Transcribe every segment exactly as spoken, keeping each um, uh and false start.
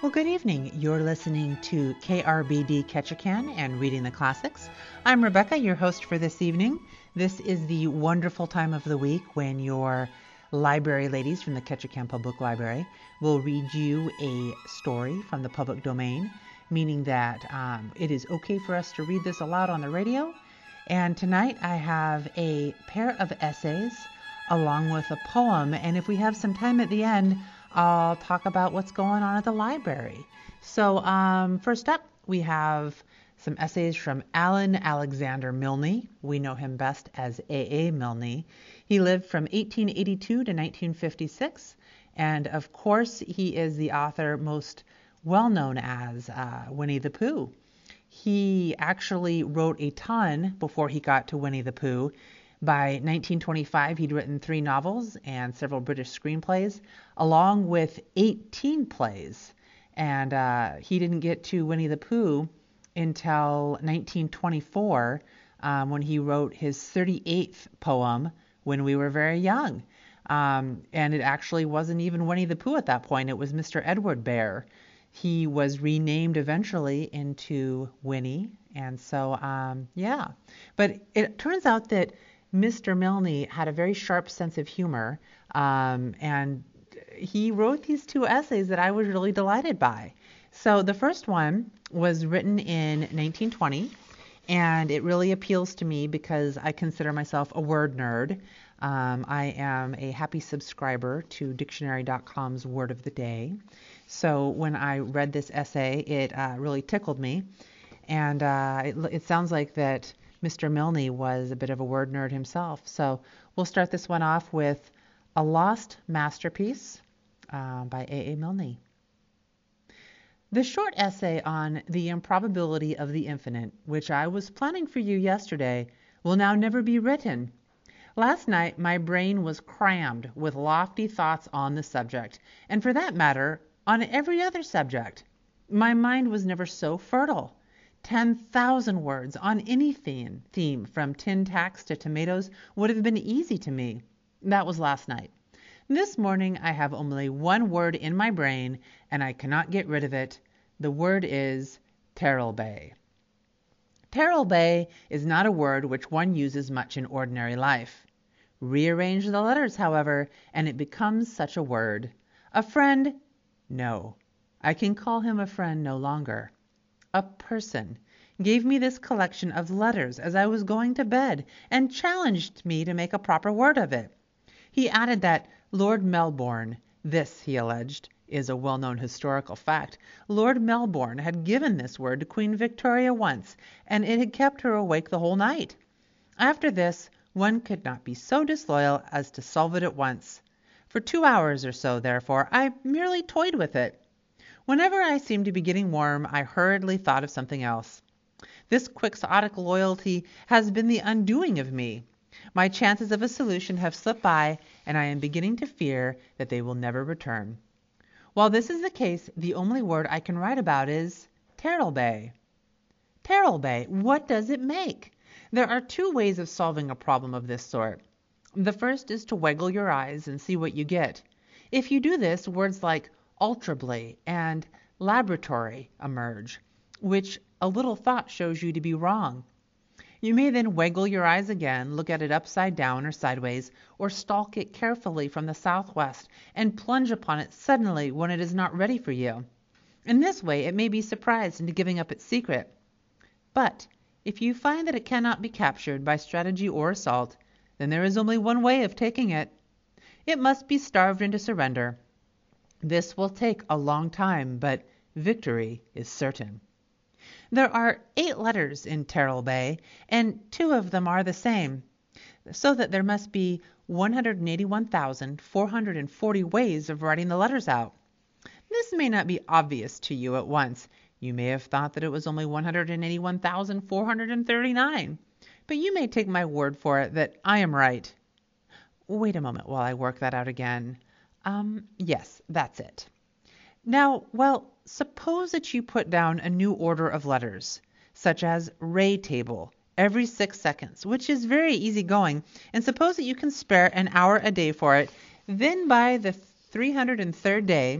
Well, good evening. You're listening to K R B D Ketchikan and Reading the Classics. I'm Rebecca, your host for this evening. This is the wonderful time of the week when your library ladies from the Ketchikan Public Library will read you a story from the public domain, meaning that um, it is okay for us to read this aloud on the radio. And tonight I have a pair of essays along with a poem, and if we have some time at the end, I'll talk about what's going on at the library. So um, first up, we have some essays from Alan Alexander Milne. We know him best as A A. Milne. He lived from eighteen eighty-two to nineteen fifty-six, and of course, he is the author most well known as uh, Winnie the Pooh. He actually wrote a ton before he got to Winnie the Pooh. By nineteen twenty-five, he'd written three novels and several British screenplays, along with eighteen plays. And uh, he didn't get to Winnie the Pooh until nineteen twenty-four, um, when he wrote his thirty-eighth poem, When We Were Very Young. Um, and it actually wasn't even Winnie the Pooh at that point. It was Mister Edward Bear. He was renamed eventually into Winnie. And so, um, yeah. But it turns out that Mister Milne had a very sharp sense of humor, um, and he wrote these two essays that I was really delighted by. So the first one was written in nineteen twenty, and it really appeals to me because I consider myself a word nerd. Um, I am a happy subscriber to dictionary dot com's Word of the Day. So when I read this essay, it uh, really tickled me, and uh, it, it sounds like that Mister Milne was a bit of a word nerd himself. So we'll start this one off with A Lost Masterpiece uh, by A A. Milne. The short essay on the improbability of the infinite, which I was planning for you yesterday, will now never be written. Last night my brain was crammed with lofty thoughts on the subject, and for that matter, on every other subject. My mind was never so fertile. Ten thousand words on any theme, theme, from tin tacks to tomatoes, would have been easy to me. That was last night. This morning I have only one word in my brain, and I cannot get rid of it. The word is Teralbay. Teralbay is not a word which one uses much in ordinary life. Rearrange the letters, however, and it becomes such a word. A friend? No. I can call him a friend no longer. A person gave me this collection of letters as I was going to bed and challenged me to make a proper word of it. He added that Lord Melbourne, this, he alleged, is a well-known historical fact, Lord Melbourne had given this word to Queen Victoria once, and it had kept her awake the whole night. After this, one could not be so disloyal as to solve it at once. For two hours or so, therefore, I merely toyed with it. Whenever I seemed to be getting warm, I hurriedly thought of something else. This quixotic loyalty has been the undoing of me. My chances of a solution have slipped by, and I am beginning to fear that they will never return. While this is the case, the only word I can write about is Teralbay. Teralbay, what does it make? There are two ways of solving a problem of this sort. The first is to waggle your eyes and see what you get. If you do this, words like ultrably and laboratory emerge, which a little thought shows you to be wrong. You may then waggle your eyes again, look at it upside down or sideways, or stalk it carefully from the southwest and plunge upon it suddenly when it is not ready for you. In this way it may be surprised into giving up its secret. But if you find that it cannot be captured by strategy or assault, then there is only one way of taking it. It must be starved into surrender. This will take a long time, but victory is certain. There are eight letters in Teralbay, and two of them are the same, so that there must be one hundred eighty-one thousand four hundred forty ways of writing the letters out. This may not be obvious to you at once. You may have thought that it was only one hundred eighty-one thousand four hundred thirty-nine, but you may take my word for it that I am right. Wait a moment while I work that out again. Um, yes, that's it. Now, well, suppose that you put down a new order of letters, such as Ray table, every six seconds, which is very easy going, and suppose that you can spare an hour a day for it. Then by the three hundred third day,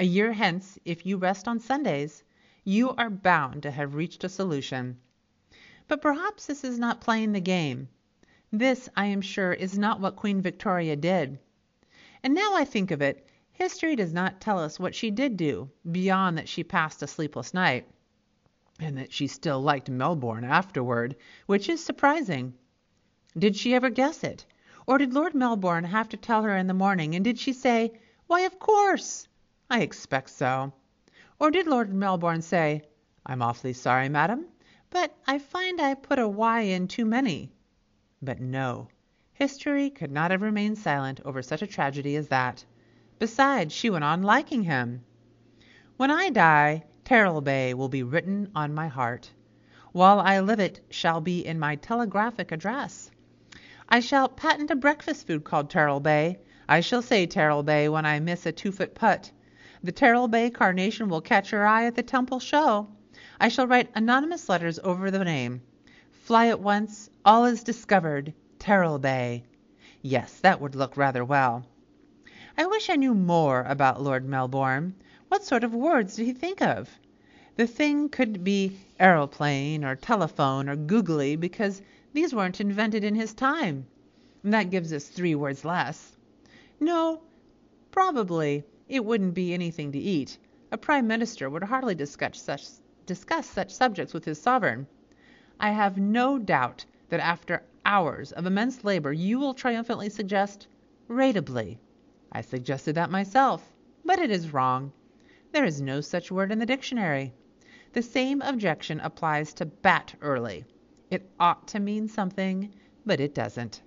A year hence, if you rest on Sundays, you are bound to have reached a solution. But perhaps this is not playing the game. This, I am sure, is not what Queen Victoria did. And now I think of it, history does not tell us what she did do, beyond that she passed a sleepless night, and that she still liked Melbourne afterward, which is surprising. Did she ever guess it? Or did Lord Melbourne have to tell her in the morning, and did she say, "Why, of course"? I expect so. Or did Lord Melbourne say, "I'm awfully sorry, madam, but I find I put a Y in too many"? But no, history could not have remained silent over such a tragedy as that. Besides, she went on liking him. When I die, Terralbay will be written on my heart. While I live it shall be in my telegraphic address. I shall patent a breakfast food called Terralbay. I shall say Terralbay when I miss a two-foot putt. The Terralbay carnation will catch your eye at the Temple show. I shall write anonymous letters over the name. Fly at once, all is discovered, Terralbay. Yes, that would look rather well. I wish I knew more about Lord Melbourne. What sort of words did he think of? The thing could be aeroplane or telephone or googly, because these weren't invented in his time. And that gives us three words less. No, probably it wouldn't be anything to eat. A prime minister would hardly discuss such, discuss such subjects with his sovereign. I have no doubt that after hours of immense labor you will triumphantly suggest rateably. I suggested that myself, but it is wrong. There is no such word in the dictionary. The same objection applies to bat early. It ought to mean something, but it doesn't.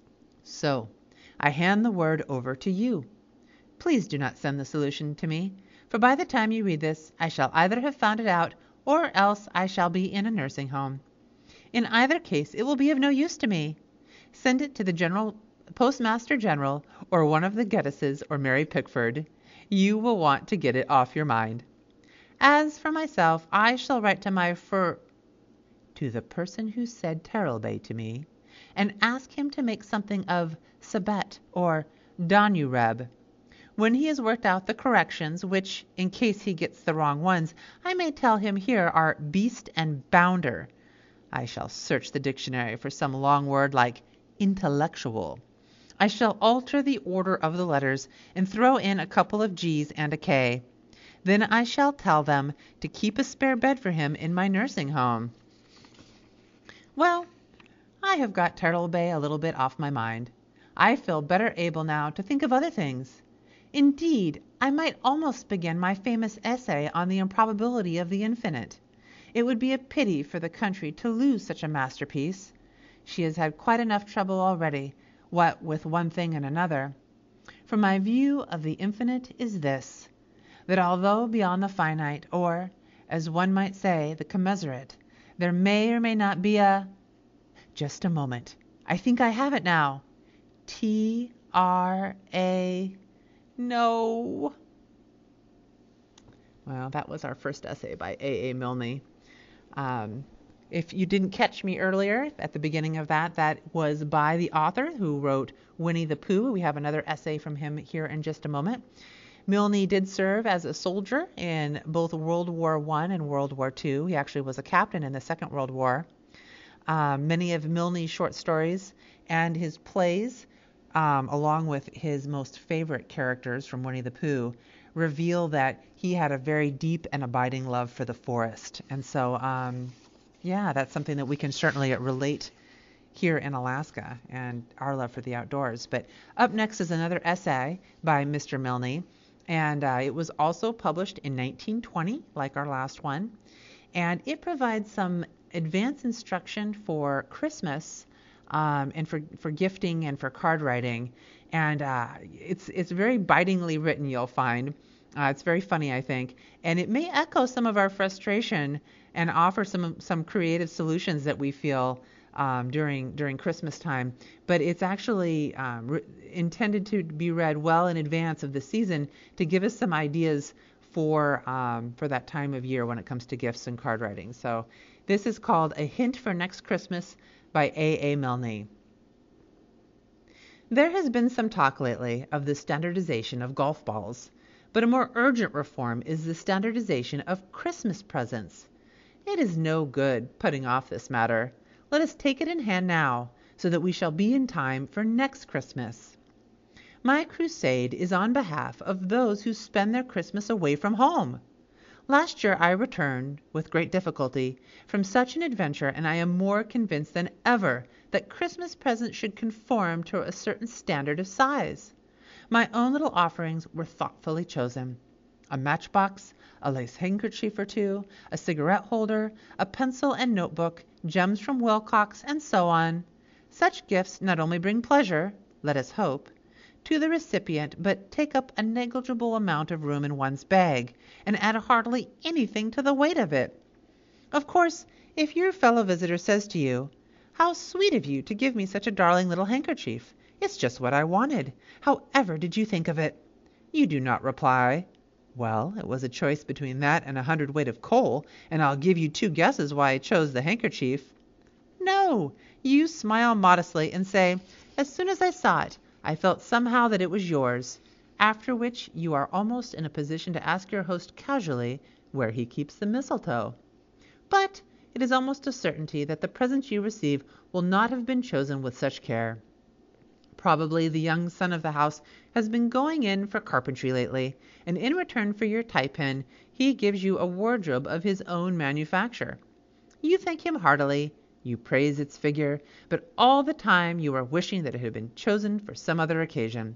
So, I hand the word over to you. Please do not send the solution to me, for by the time you read this, I shall either have found it out, or else I shall be in a nursing home. In either case, it will be of no use to me. Send it to the General Postmaster General, or one of the Geddeses, or Mary Pickford. You will want to get it off your mind. As for myself, I shall write to my fur... to the person who said Terralbay to me, and ask him to make something of Sabet or Donureb. When he has worked out the corrections, which, in case he gets the wrong ones, I may tell him here are beast and bounder, I shall search the dictionary for some long word like intellectual. I shall alter the order of the letters and throw in a couple of G's and a K. Then I shall tell them to keep a spare bed for him in my nursing home. Well, I have got Terralbay a little bit off my mind. I feel better able now to think of other things. Indeed, I might almost begin my famous essay on the improbability of the infinite. It would be a pity for the country to lose such a masterpiece. She has had quite enough trouble already, what with one thing and another. For my view of the infinite is this, that although beyond the finite, or, as one might say, the commensurate, there may or may not be a... Just a moment. I think I have it now. T R A... No. Well, that was our first essay by A A. Milne. Um, if you didn't catch me earlier at the beginning of that, that was by the author who wrote Winnie the Pooh. We have another essay from him here in just a moment. Milne did serve as a soldier in both World War One and World War Two. He actually was a captain in the Second World War. Um, many of Milne's short stories and his plays, um, along with his most favorite characters from Winnie the Pooh, reveal that he had a very deep and abiding love for the forest. And so, um, yeah, that's something that we can certainly relate here in Alaska and our love for the outdoors. But up next is another essay by Mister Milne, and uh, it was also published in nineteen twenty, like our last one. And it provides some advanced instruction for Christmas um, and for, for gifting and for card writing. And uh, it's it's very bitingly written, you'll find. Uh, it's very funny, I think. And it may echo some of our frustration and offer some some creative solutions that we feel um, during during Christmas time. But it's actually um, re- intended to be read well in advance of the season to give us some ideas for um, for that time of year when it comes to gifts and card writing. So this is called A Hint for Next Christmas by A A. Milne. There has been some talk lately of the standardization of golf balls. But a more urgent reform is the standardization of Christmas presents. It is no good putting off this matter. Let us take it in hand now, so that we shall be in time for next Christmas. My crusade is on behalf of those who spend their Christmas away from home. Last year I returned, with great difficulty, from such an adventure, and I am more convinced than ever that Christmas presents should conform to a certain standard of size. My own little offerings were thoughtfully chosen. A matchbox, a lace handkerchief or two, a cigarette holder, a pencil and notebook, gems from Wilcox, and so on. Such gifts not only bring pleasure, let us hope, to the recipient, but take up a negligible amount of room in one's bag, and add hardly anything to the weight of it. Of course, if your fellow visitor says to you, "How sweet of you to give me such a darling little handkerchief. It's just what I wanted. However did you think of it?" You do not reply, "Well, it was a choice between that and a hundredweight of coal, and I'll give you two guesses why I chose the handkerchief." No, you smile modestly and say, "As soon as I saw it, I felt somehow that it was yours," after which you are almost in a position to ask your host casually where he keeps the mistletoe. But it is almost a certainty that the present you receive will not have been chosen with such care. Probably the young son of the house has been going in for carpentry lately, and in return for your tie pin he gives you a wardrobe of his own manufacture. You thank him heartily, you praise its figure, but all the time you are wishing that it had been chosen for some other occasion.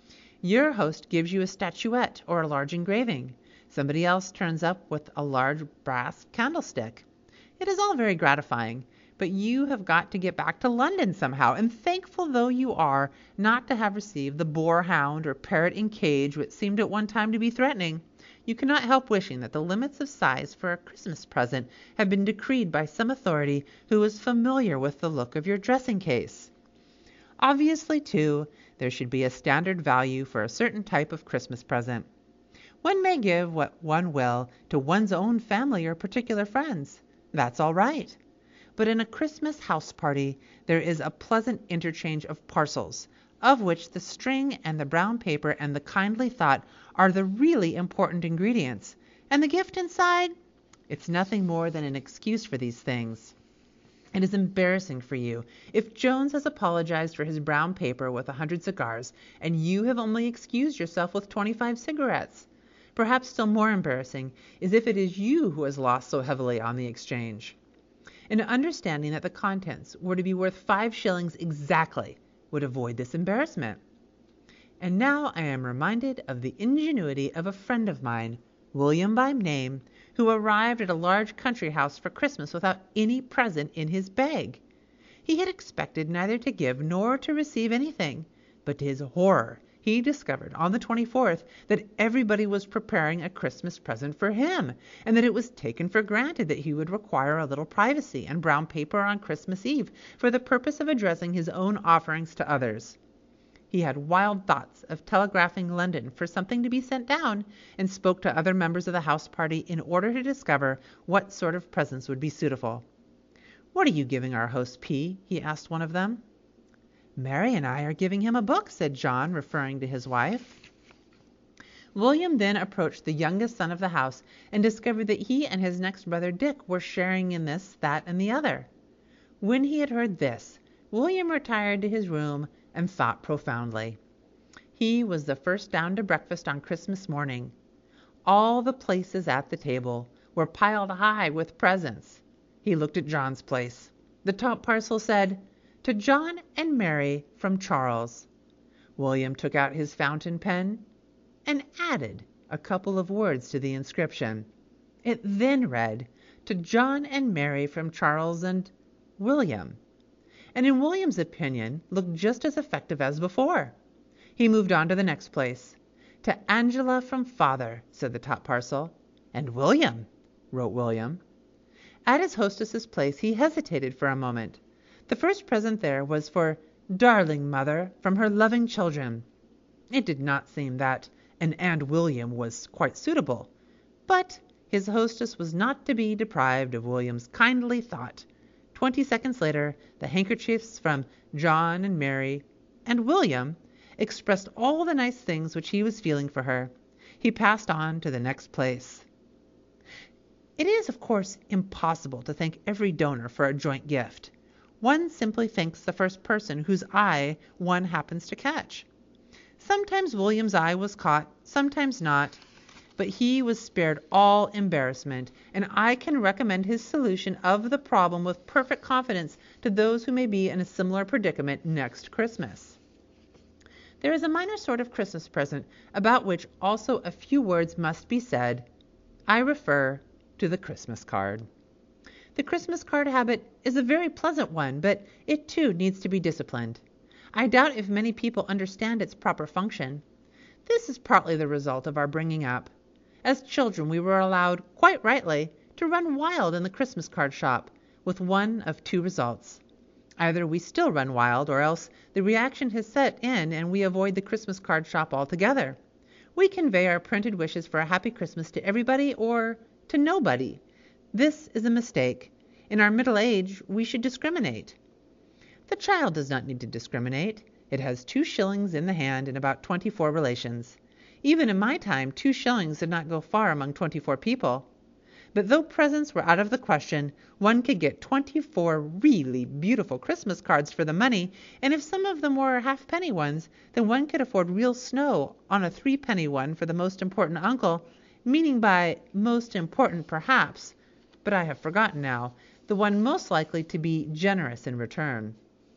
Your host gives you a statuette or a large engraving. Somebody else turns up with a large brass candlestick. It is all very gratifying, but you have got to get back to London somehow, and thankful though you are not to have received the boar-hound or parrot in cage which seemed at one time to be threatening, you cannot help wishing that the limits of size for a Christmas present had been decreed by some authority who was familiar with the look of your dressing case. Obviously, too, there should be a standard value for a certain type of Christmas present. One may give what one will to one's own family or particular friends. That's all right. But in a Christmas house party there is a pleasant interchange of parcels, of which the string and the brown paper and the kindly thought are the really important ingredients, and the gift inside, it's nothing more than an excuse for these things. It is embarrassing for you if Jones has apologized for his brown paper with a hundred cigars, and you have only excused yourself with twenty-five cigarettes. Perhaps still more embarrassing is if it is you who has lost so heavily on the exchange. An understanding that the contents were to be worth five shillings exactly would avoid this embarrassment. And now I am reminded of the ingenuity of a friend of mine, William by name, who arrived at a large country house for Christmas without any present in his bag. He had expected neither to give nor to receive anything, but to his horror he discovered on the twenty-fourth that everybody was preparing a Christmas present for him, and that it was taken for granted that he would require a little privacy and brown paper on Christmas Eve for the purpose of addressing his own offerings to others. He had wild thoughts of telegraphing London for something to be sent down, and spoke to other members of the house party in order to discover what sort of presents would be suitable. "What are you giving our host P?" he asked one of them. "Mary and I are giving him a book," said John, referring to his wife. William then approached the youngest son of the house and discovered that he and his next brother Dick were sharing in this, that, and the other. When he had heard this, William retired to his room and thought profoundly. He was the first down to breakfast on Christmas morning. All the places at the table were piled high with presents. He looked at John's place. The top parcel said, "To John and Mary from Charles." William took out his fountain pen and added a couple of words to the inscription. It then read, "To John and Mary from Charles and William," and in William's opinion looked just as effective as before. He moved on to the next place. "To Angela from Father," said the top parcel. "And William," wrote William. At his hostess's place he hesitated for a moment. The first present there was for "Darling Mother" from her loving children. It did not seem that an "and William" was quite suitable, but his hostess was not to be deprived of William's kindly thought. Twenty seconds later the handkerchiefs from John and Mary and William expressed all the nice things which he was feeling for her. he passed on to the next place. It is, of course, impossible to thank every donor for a joint gift. One simply thanks the first person whose eye one happens to catch. Sometimes William's eye was caught, sometimes not, but he was spared all embarrassment, and I can recommend his solution of the problem with perfect confidence to those who may be in a similar predicament next Christmas. There is a minor sort of Christmas present about which also a few words must be said. I refer to the Christmas card. The Christmas card habit is a very pleasant one, but it too needs to be disciplined. I doubt if many people understand its proper function. This is partly the result of our bringing up. As children, we were allowed, quite rightly, to run wild in the Christmas card shop, with one of two results. Either we still run wild, or else the reaction has set in and we avoid the Christmas card shop altogether. We convey our printed wishes for a happy Christmas to everybody or to nobody. This is a mistake. In our middle age, we should discriminate. The child does not need to discriminate. It has two shillings in the hand and about twenty-four relations. Even in my time, two shillings did not go far among twenty-four people. But though presents were out of the question, one could get twenty-four really beautiful Christmas cards for the money, and if some of them were halfpenny ones, then one could afford real snow on a threepenny one for the most important uncle, meaning by most important perhaps, but I have forgotten now, the one most likely to be generous in return.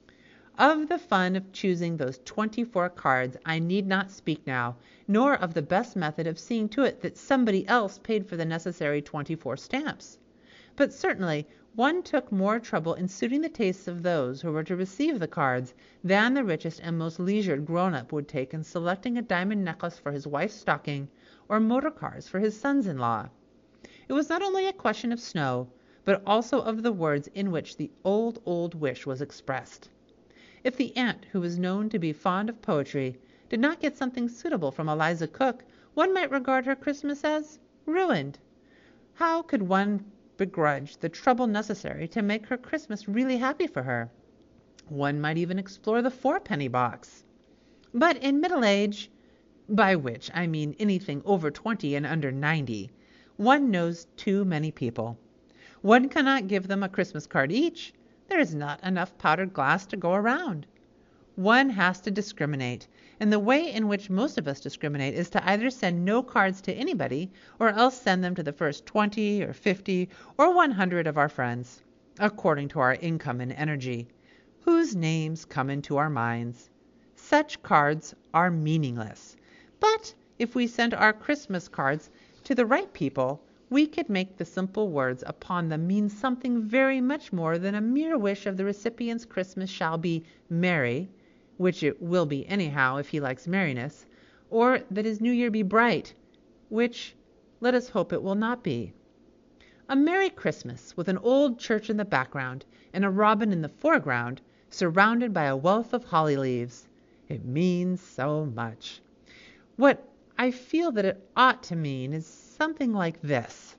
Of the fun of choosing those twenty-four cards I need not speak now, nor of the best method of seeing to it that somebody else paid for the necessary twenty-four stamps. But certainly one took more trouble in suiting the tastes of those who were to receive the cards than the richest and most leisured grown-up would take in selecting a diamond necklace for his wife's stocking or motor cars for his sons-in-law. It was not only a question of snow, but also of the words in which the old, old wish was expressed. If the aunt, who was known to be fond of poetry, did not get something suitable from Eliza Cook, one might regard her Christmas as ruined. How could one begrudge the trouble necessary to make her Christmas really happy for her? One might even explore the fourpenny box. But in middle age, by which I mean anything over twenty and under ninety, one knows too many people. One cannot give them a Christmas card each. There is not enough powdered glass to go around. One has to discriminate, and the way in which most of us discriminate is to either send no cards to anybody, or else send them to the first twenty or fifty or one hundred of our friends, according to our income and energy, whose names come into our minds. Such cards are meaningless. But if we sent our Christmas cards to the right people, we could make the simple words upon them mean something very much more than a mere wish of the recipient's Christmas shall be merry, which it will be anyhow if he likes merriness, or that his new year be bright, which let us hope it will not be. A merry Christmas with an old church in the background and a robin in the foreground, surrounded by a wealth of holly leaves. It means so much. What I feel that it ought to mean is something like this.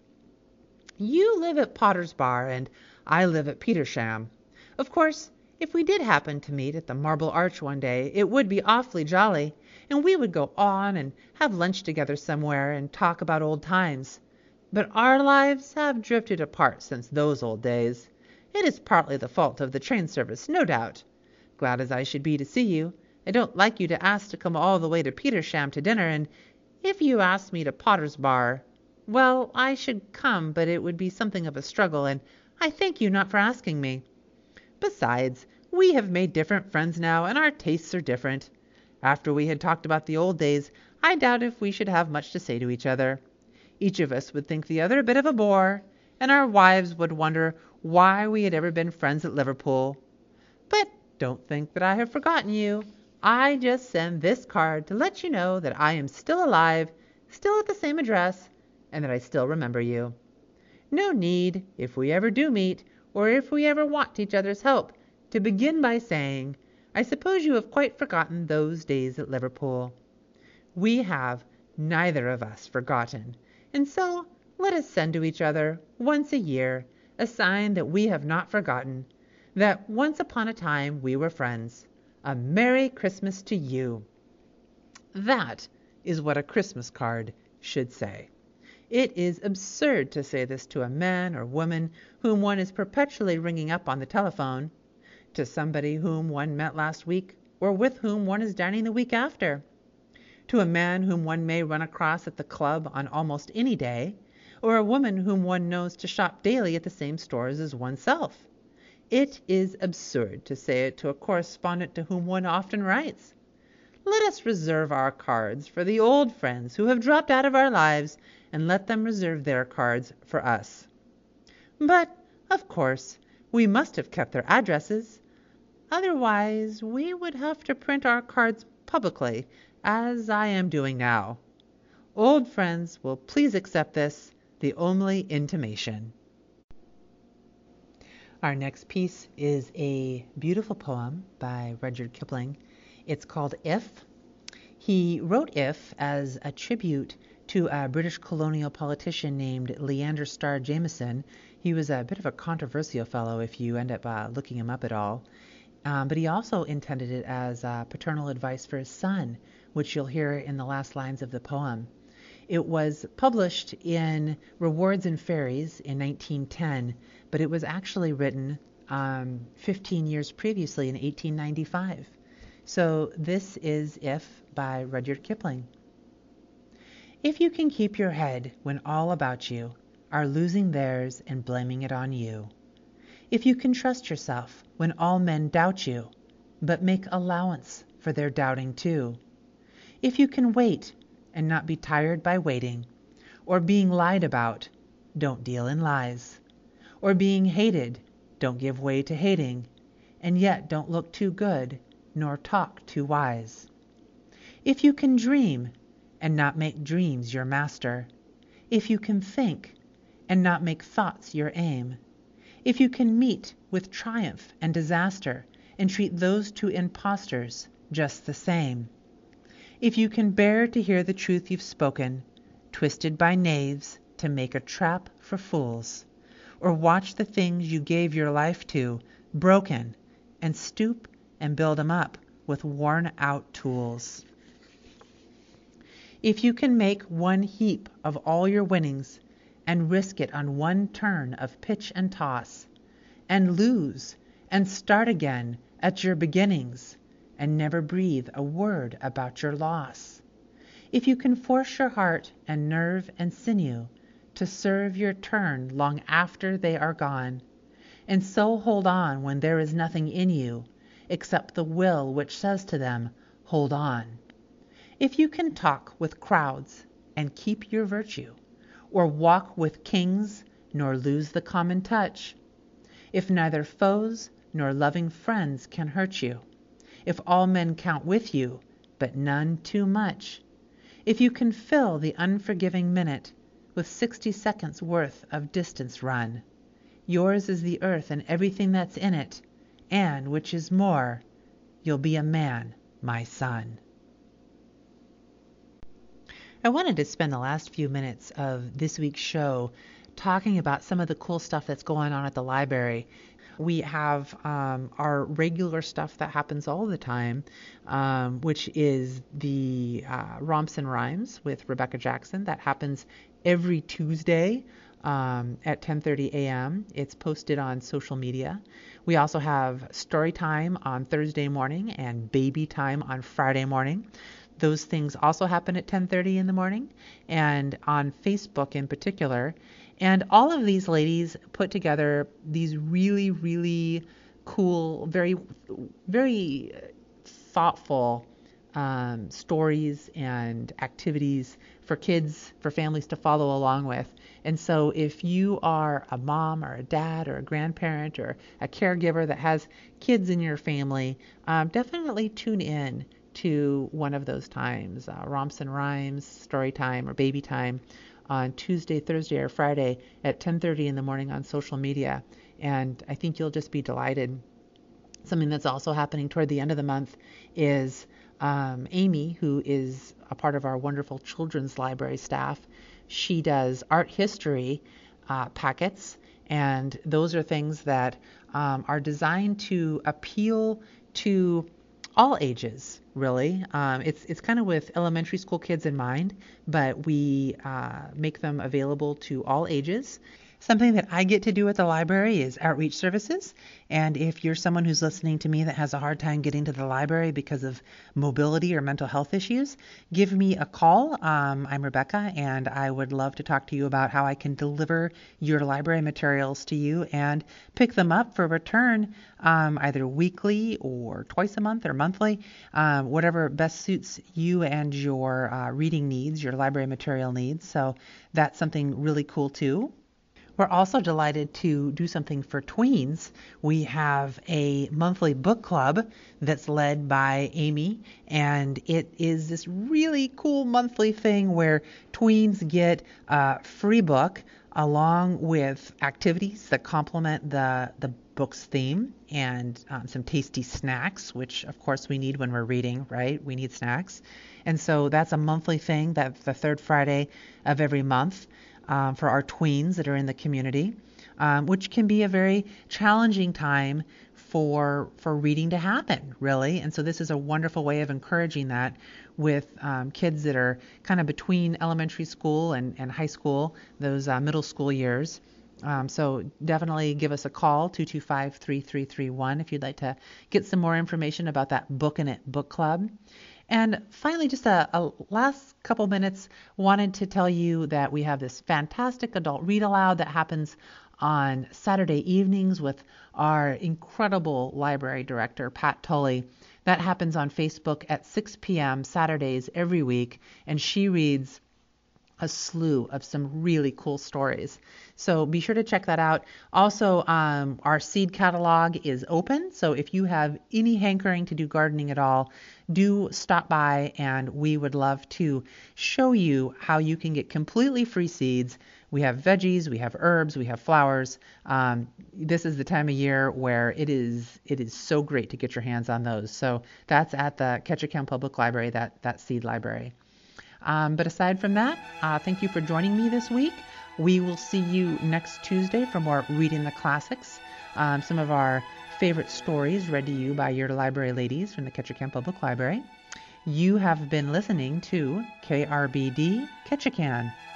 You live at Potter's Bar and I live at Petersham. Of course, if we did happen to meet at the Marble Arch one day, it would be awfully jolly, and we would go on and have lunch together somewhere and talk about old times. But our lives have drifted apart since those old days. It is partly the fault of the train service, no doubt. Glad as I should be to see you, I don't like you to ask to come all the way to Petersham to dinner, and if you asked me to Potter's Bar, well, I should come, but it would be something of a struggle, and I thank you not for asking me. Besides, we have made different friends now, and our tastes are different. After we had talked about the old days, I doubt if we should have much to say to each other. Each of us would think the other a bit of a bore, and our wives would wonder why we had ever been friends at Liverpool. But don't think that I have forgotten you. I just send this card to let you know that I am still alive, still at the same address, and that I still remember you. No need, if we ever do meet, or if we ever want each other's help, to begin by saying, I suppose you have quite forgotten those days at Liverpool. We have neither of us forgotten, and so let us send to each other once a year a sign that we have not forgotten, that once upon a time we were friends. A Merry Christmas to you. That is what a Christmas card should say. It is absurd to say this to a man or woman whom one is perpetually ringing up on the telephone, to somebody whom one met last week or with whom one is dining the week after, to a man whom one may run across at the club on almost any day, or a woman whom one knows to shop daily at the same stores as oneself. It is absurd to say it to a correspondent to whom one often writes. Let us reserve our cards for the old friends who have dropped out of our lives, and let them reserve their cards for us. But, of course, we must have kept their addresses. Otherwise, we would have to print our cards publicly, as I am doing now. Old friends will please accept this, the only intimation. Our next piece is a beautiful poem by Rudyard Kipling. It's called If. He wrote If as a tribute to a British colonial politician named Leander Starr Jameson. He was a bit of a controversial fellow if you end up uh, looking him up at all. Um, but he also intended it as uh, paternal advice for his son, which you'll hear in the last lines of the poem. It was published in Rewards and Fairies in nineteen ten, but it was actually written um, fifteen years previously in eighteen ninety-five. So this is If by Rudyard Kipling. If you can keep your head when all about you are losing theirs and blaming it on you. If you can trust yourself when all men doubt you, but make allowance for their doubting too. If you can wait and not be tired by waiting, or being lied about, don't deal in lies, or being hated, don't give way to hating, and yet don't look too good, nor talk too wise. If you can dream and not make dreams your master, if you can think and not make thoughts your aim, if you can meet with triumph and disaster and treat those two impostors just the same, if you can bear to hear the truth you've spoken, twisted by knaves to make a trap for fools, or watch the things you gave your life to broken, and stoop and build 'em up with worn-out tools. If you can make one heap of all your winnings and risk it on one turn of pitch and toss, and lose and start again at your beginnings, and never breathe a word about your loss. If you can force your heart and nerve and sinew to serve your turn long after they are gone, and so hold on when there is nothing in you except the will which says to them, hold on. If you can talk with crowds and keep your virtue, or walk with kings nor lose the common touch, if neither foes nor loving friends can hurt you, if all men count with you, but none too much, if you can fill the unforgiving minute with sixty seconds worth of distance run, yours is the earth and everything that's in it, and, which is more, you'll be a man, my son. I wanted to spend the last few minutes of this week's show talking about some of the cool stuff that's going on at the library. We have um, our regular stuff that happens all the time, um, which is the uh, Romps and Rhymes with Rebecca Jackson. That happens every Tuesday um, at ten thirty a.m. It's posted on social media. We also have Story Time on Thursday morning and Baby Time on Friday morning. Those things also happen at ten thirty in the morning, and on Facebook in particular. And all of these ladies put together these really, really cool, very, very thoughtful um, stories and activities for kids, for families to follow along with. And so if you are a mom or a dad or a grandparent or a caregiver that has kids in your family, um, definitely tune in to one of those times, uh, Romps and Rhymes, Story Time, or Baby Time, on Tuesday, Thursday, or Friday at ten thirty in the morning on social media. And I think you'll just be delighted. Something that's also happening toward the end of the month is um, Amy, who is a part of our wonderful children's library staff. She does art history uh, packets, and those are things that um, are designed to appeal to all ages, really. Um, it's it's kind of with elementary school kids in mind, but we uh, make them available to all ages. Something that I get to do at the library is outreach services. And if you're someone who's listening to me that has a hard time getting to the library because of mobility or mental health issues, give me a call. Um, I'm Rebecca, and I would love to talk to you about how I can deliver your library materials to you and pick them up for return um, either weekly or twice a month or monthly, um, whatever best suits you and your uh, reading needs, your library material needs. So that's something really cool too. We're also delighted to do something for tweens. We have a monthly book club that's led by Amy, and it is this really cool monthly thing where tweens get a free book along with activities that complement the, the book's theme and um, some tasty snacks, which of course we need when we're reading, right? We need snacks. And so that's a monthly thing, that's the third Friday of every month. Um, for our tweens that are in the community, um, which can be a very challenging time for for reading to happen, really. And so this is a wonderful way of encouraging that with um, kids that are kind of between elementary school and, and high school, those uh, middle school years. Um, so definitely give us a call, two two five, three three three one, if you'd like to get some more information about that Bookin' It book club. And finally, just a, a last couple minutes, wanted to tell you that we have this fantastic adult read aloud that happens on Saturday evenings with our incredible library director, Pat Tully. That happens on Facebook at six p.m. Saturdays every week, and she reads a slew of some really cool stories. So be sure to check that out. Also, um, our seed catalog is open. So if you have any hankering to do gardening at all, do stop by and we would love to show you how you can get completely free seeds. We have veggies, we have herbs, we have flowers. Um, this is the time of year where it is it is so great to get your hands on those. So that's at the Ketchikan Public Library, that, that seed library. Um, but aside from that, uh, thank you for joining me this week. We will see you next Tuesday for more Reading the Classics, um, some of our favorite stories read to you by your library ladies from the Ketchikan Public Library. You have been listening to K R B D Ketchikan.